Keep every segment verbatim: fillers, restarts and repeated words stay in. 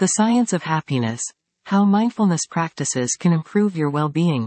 The Science of Happiness. How mindfulness practices can improve your well-being.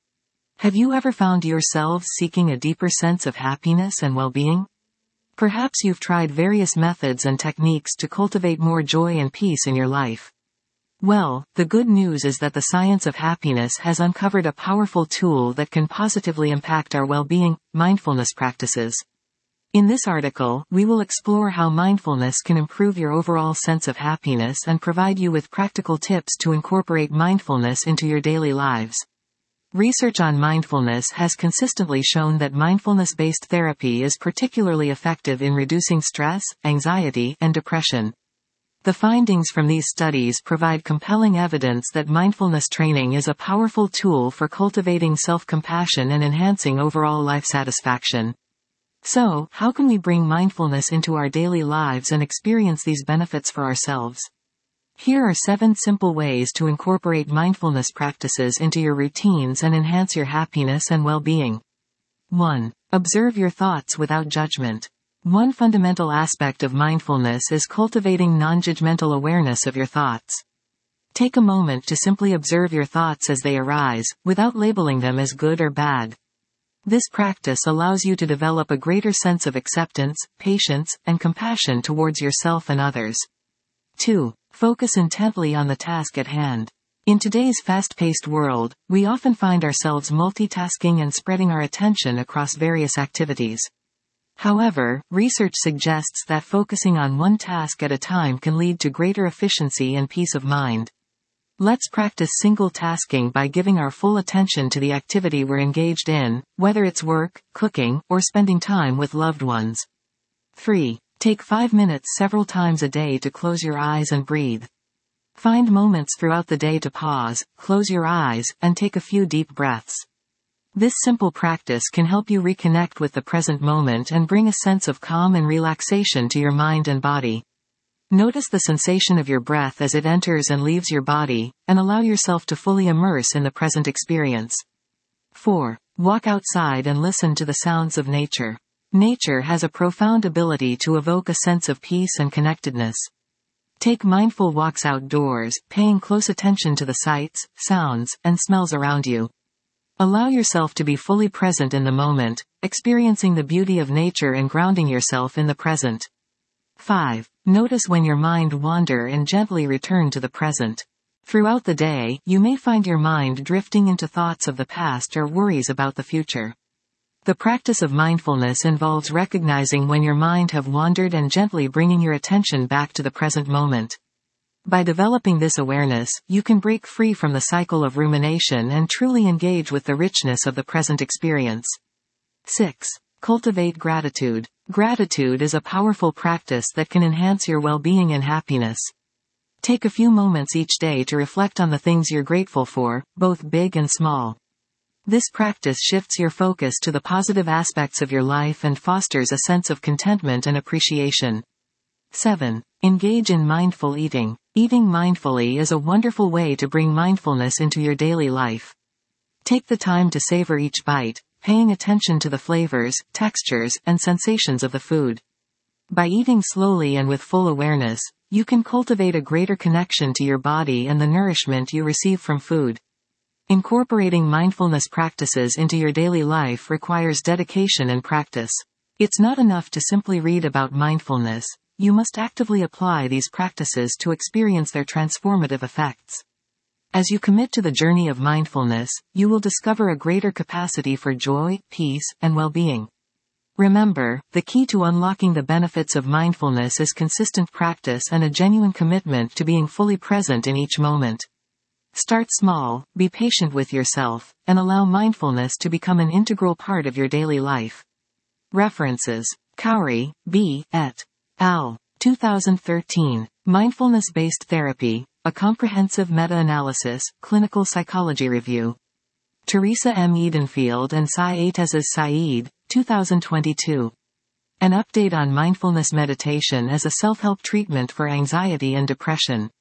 Have you ever found yourselves seeking a deeper sense of happiness and well-being? Perhaps you've tried various methods and techniques to cultivate more joy and peace in your life. Well, the good news is that the Science of Happiness has uncovered a powerful tool that can positively impact our well-being: mindfulness practices. In this article, we will explore how mindfulness can improve your overall sense of happiness and provide you with practical tips to incorporate mindfulness into your daily lives. Research on mindfulness has consistently shown that mindfulness-based therapy is particularly effective in reducing stress, anxiety, and depression. The findings from these studies provide compelling evidence that mindfulness training is a powerful tool for cultivating self-compassion and enhancing overall life satisfaction. So, how can we bring mindfulness into our daily lives and experience these benefits for ourselves? Here are seven simple ways to incorporate mindfulness practices into your routines and enhance your happiness and well-being. one. Observe your thoughts without judgment. One fundamental aspect of mindfulness is cultivating non-judgmental awareness of your thoughts. Take a moment to simply observe your thoughts as they arise, without labeling them as good or bad. This practice allows you to develop a greater sense of acceptance, patience, and compassion towards yourself and others. two. Focus intently on the task at hand. In today's fast-paced world, we often find ourselves multitasking and spreading our attention across various activities. However, research suggests that focusing on one task at a time can lead to greater efficiency and peace of mind. Let's practice single tasking by giving our full attention to the activity we're engaged in, whether it's work, cooking, or spending time with loved ones. three. Take five minutes several times a day to close your eyes and breathe. Find moments throughout the day to pause, close your eyes, and take a few deep breaths. This simple practice can help you reconnect with the present moment and bring a sense of calm and relaxation to your mind and body. Notice the sensation of your breath as it enters and leaves your body, and allow yourself to fully immerse in the present experience. four. Walk outside and listen to the sounds of nature. Nature has a profound ability to evoke a sense of peace and connectedness. Take mindful walks outdoors, paying close attention to the sights, sounds, and smells around you. Allow yourself to be fully present in the moment, experiencing the beauty of nature and grounding yourself in the present. five. Notice when your mind wanders and gently return to the present. Throughout the day, you may find your mind drifting into thoughts of the past or worries about the future. The practice of mindfulness involves recognizing when your mind have wandered and gently bringing your attention back to the present moment. By developing this awareness, you can break free from the cycle of rumination and truly engage with the richness of the present experience. six. Cultivate gratitude. Gratitude is a powerful practice that can enhance your well-being and happiness. Take a few moments each day to reflect on the things you're grateful for, both big and small. This practice shifts your focus to the positive aspects of your life and fosters a sense of contentment and appreciation. seven. Engage in mindful eating. Eating mindfully is a wonderful way to bring mindfulness into your daily life. Take the time to savor each bite, paying attention to the flavors, textures, and sensations of the food. By eating slowly and with full awareness, you can cultivate a greater connection to your body and the nourishment you receive from food. Incorporating mindfulness practices into your daily life requires dedication and practice. It's not enough to simply read about mindfulness. You must actively apply these practices to experience their transformative effects. As you commit to the journey of mindfulness, you will discover a greater capacity for joy, peace, and well-being. Remember, the key to unlocking the benefits of mindfulness is consistent practice and a genuine commitment to being fully present in each moment. Start small, be patient with yourself, and allow mindfulness to become an integral part of your daily life. References: Cowrie, B. et al. two thousand thirteen. Mindfulness-Based Therapy, a Comprehensive Meta-Analysis, Clinical Psychology Review. Teresa M. Edenfield and Saeed Saeed, two thousand twenty-two. An update on mindfulness meditation as a self-help treatment for anxiety and depression.